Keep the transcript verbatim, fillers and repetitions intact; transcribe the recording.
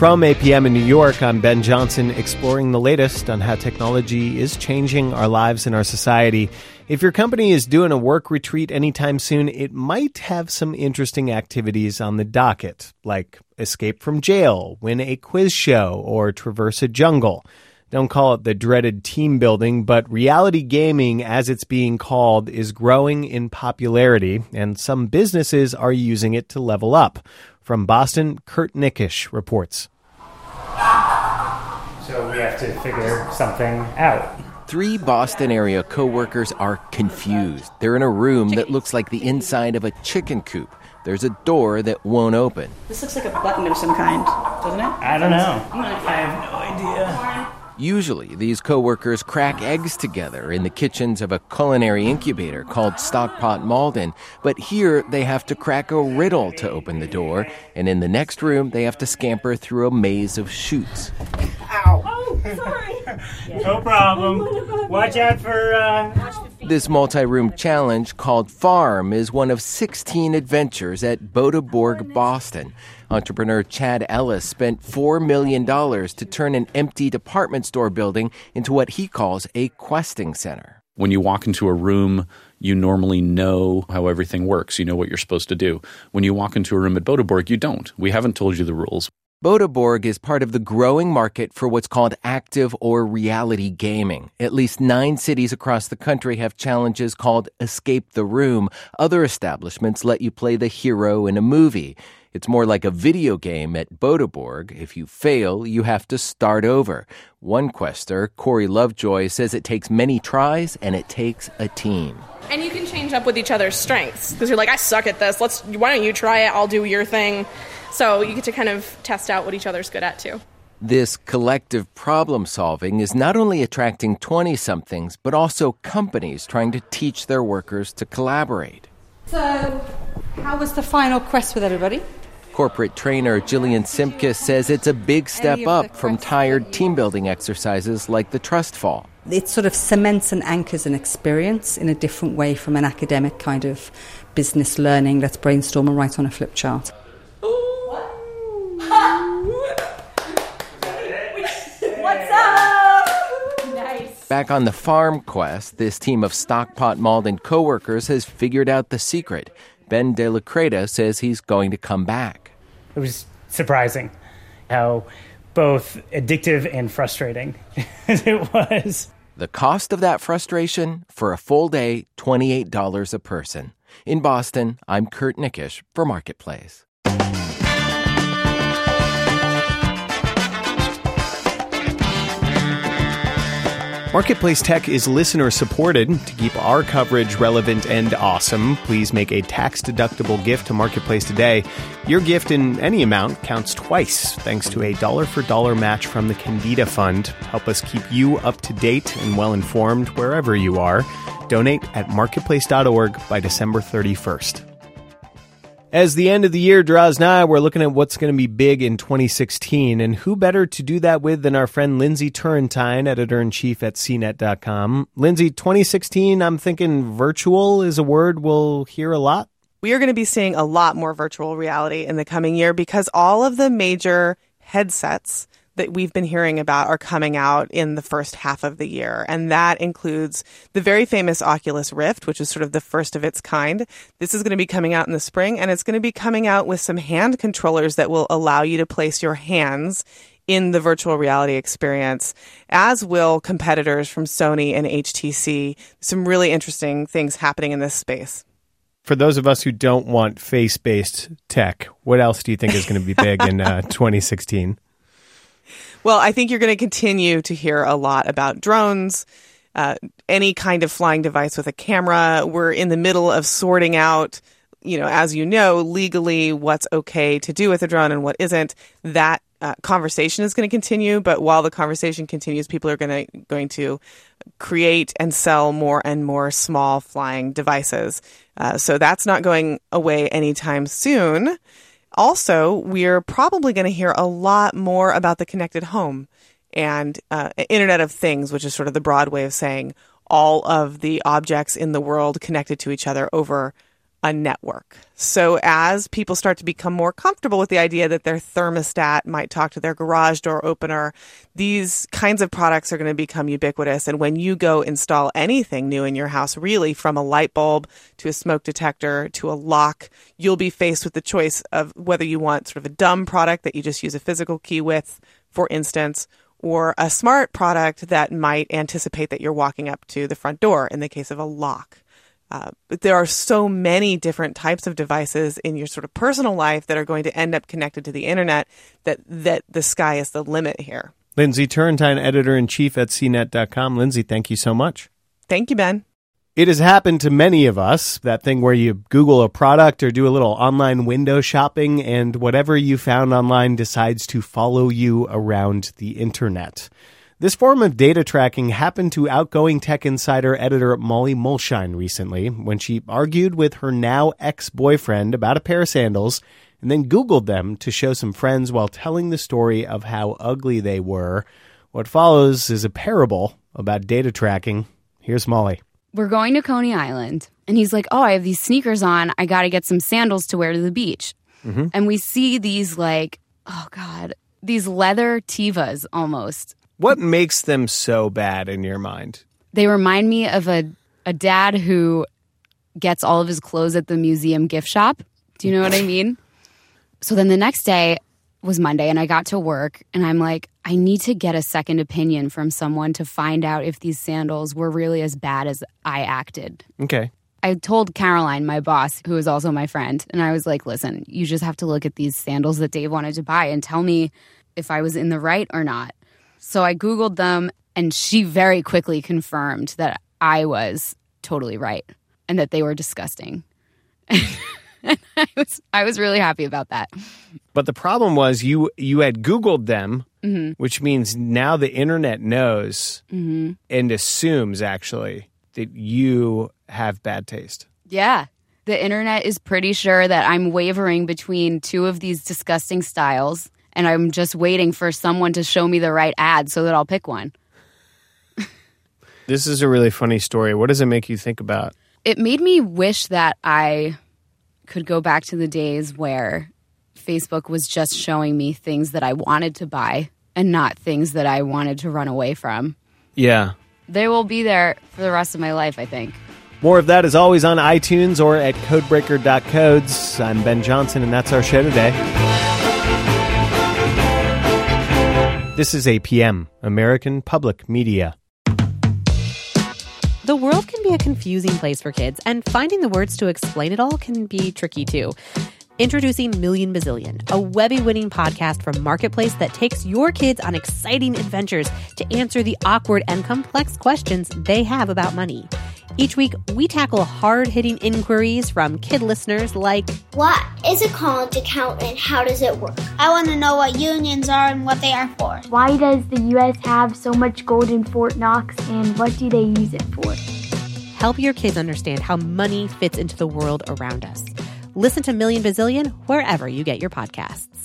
From eight p.m. in New York, I'm Ben Johnson, exploring the latest on how technology is changing our lives and our society. If your company is doing a work retreat anytime soon, it might have some interesting activities on the docket, like escape from jail, win a quiz show, or traverse a jungle. Don't call it the dreaded team building, but reality gaming, as it's being called, is growing in popularity, and some businesses are using it to level up. From Boston, Kurt Nickisch reports. So we have to figure something out. Three Boston area co-workers are confused. They're in a room that looks like the inside of a chicken coop. There's a door that won't open. This looks like a button of some kind, doesn't it? I don't know. I have no idea. Usually, these co-workers crack eggs together in the kitchens of a culinary incubator called Stockpot Malden. But here, they have to crack a riddle to open the door. And in the next room, they have to scamper through a maze of chutes. Ow. Oh, sorry. No problem. Watch out for... Uh... This multi-room challenge called Farm is one of sixteen adventures at Bodeborg, Boston. Entrepreneur Chad Ellis spent four million dollars to turn an empty department store building into what he calls a questing center. When you walk into a room, you normally know how everything works. You know what you're supposed to do. When you walk into a room at Bodeborg, you don't. We haven't told you the rules. Bodeborg is part of the growing market for what's called active or reality gaming. At least nine cities across the country have challenges called Escape the Room. Other establishments let you play the hero in a movie. It's more like a video game at Bodeborg. If you fail, you have to start over. One quester, Corey Lovejoy, says it takes many tries and it takes a team. And you can change up with each other's strengths because you're like, I suck at this. Let's. Why don't you try it? I'll do your thing. So you get to kind of test out what each other's good at, too. This collective problem solving is not only attracting twenty-somethings, but also companies trying to teach their workers to collaborate. So, how was the final quest with everybody? Corporate trainer Jillian Simkis says it's a big step up from tired team-building exercises like the trust fall. It sort of cements and anchors an experience in a different way from an academic kind of business learning. Let's brainstorm and write on a flip chart. What's up? Nice. Back on the farm quest, this team of Stockpot Malden co-workers has figured out the secret. Ben De La Creta says he's going to come back. It was surprising how both addictive and frustrating it was. The cost of that frustration? For a full day, twenty-eight dollars a person. In Boston, I'm Kurt Nickisch for Marketplace. Marketplace Tech is listener-supported. To keep our coverage relevant and awesome, please make a tax-deductible gift to Marketplace today. Your gift in any amount counts twice, thanks to a dollar-for-dollar match from the Candida Fund. Help us keep you up to date and well-informed wherever you are. Donate at marketplace dot org by December thirty-first. As the end of the year draws nigh, we're looking at what's going to be big in twenty sixteen, and who better to do that with than our friend Lindsay Turrentine, editor-in-chief at C net dot com. Lindsay, twenty sixteen, I'm thinking virtual is a word we'll hear a lot. We are going to be seeing a lot more virtual reality in the coming year because all of the major headsets that we've been hearing about are coming out in the first half of the year. And that includes the very famous Oculus Rift, which is sort of the first of its kind. This is going to be coming out in the spring, and it's going to be coming out with some hand controllers that will allow you to place your hands in the virtual reality experience, as will competitors from Sony and H T C. Some really interesting things happening in this space. For those of us who don't want face-based tech, what else do you think is going to be big in uh, twenty sixteen? Well, I think you're going to continue to hear a lot about drones, uh, any kind of flying device with a camera. We're in the middle of sorting out, you know, as you know, legally what's okay to do with a drone and what isn't. That uh, conversation is going to continue. But while the conversation continues, people are going to going to create and sell more and more small flying devices. Uh, so that's not going away anytime soon. Also, we're probably going to hear a lot more about the connected home and uh, Internet of Things, which is sort of the broad way of saying all of the objects in the world connected to each other over a network. So as people start to become more comfortable with the idea that their thermostat might talk to their garage door opener, these kinds of products are going to become ubiquitous. And when you go install anything new in your house, really from a light bulb to a smoke detector to a lock, you'll be faced with the choice of whether you want sort of a dumb product that you just use a physical key with, for instance, or a smart product that might anticipate that you're walking up to the front door in the case of a lock. Uh, but there are so many different types of devices in your sort of personal life that are going to end up connected to the internet that, that the sky is the limit here. Lindsay Turrentine, editor-in-chief at C net dot com. Lindsay, thank you so much. Thank you, Ben. It has happened to many of us, that thing where you Google a product or do a little online window shopping and whatever you found online decides to follow you around the internet. This form of data tracking happened to outgoing Tech Insider editor Molly Mulshine recently when she argued with her now ex-boyfriend about a pair of sandals and then Googled them to show some friends while telling the story of how ugly they were. What follows is a parable about data tracking. Here's Molly. We're going to Coney Island, and he's like, oh, I have these sneakers on. I got to get some sandals to wear to the beach. Mm-hmm. And we see these, like, oh, God, these leather Tevas almost. What makes them so bad in your mind? They remind me of a, a dad who gets all of his clothes at the museum gift shop. Do you know what I mean? So then the next day was Monday, and I got to work, and I'm like, I need to get a second opinion from someone to find out if these sandals were really as bad as I acted. Okay. I told Caroline, my boss, who is also my friend, and I was like, listen, you just have to look at these sandals that Dave wanted to buy and tell me if I was in the right or not. So I Googled them, and she very quickly confirmed that I was totally right and that they were disgusting. And I was I was really happy about that. But the problem was you you had Googled them, mm-hmm. which means now the internet knows mm-hmm. and assumes, actually, that you have bad taste. Yeah. The internet is pretty sure that I'm wavering between two of these disgusting styles, and I'm just waiting for someone to show me the right ad so that I'll pick one. This is a really funny story. What does it make you think about? It made me wish that I could go back to the days where Facebook was just showing me things that I wanted to buy and not things that I wanted to run away from. Yeah. They will be there for the rest of my life, I think. More of that is always on iTunes or at codebreaker dot codes. I'm Ben Johnson, and that's our show today. This is A P M, American Public Media. The world can be a confusing place for kids, and finding the words to explain it all can be tricky too. Introducing Million Bazillion, a Webby-winning podcast from Marketplace that takes your kids on exciting adventures to answer the awkward and complex questions they have about money. Each week, we tackle hard-hitting inquiries from kid listeners like, what is a college account and how does it work? I want to know what unions are and what they are for. Why does the U S have so much gold in Fort Knox, and what do they use it for? Help your kids understand how money fits into the world around us. Listen to Million Bazillion wherever you get your podcasts.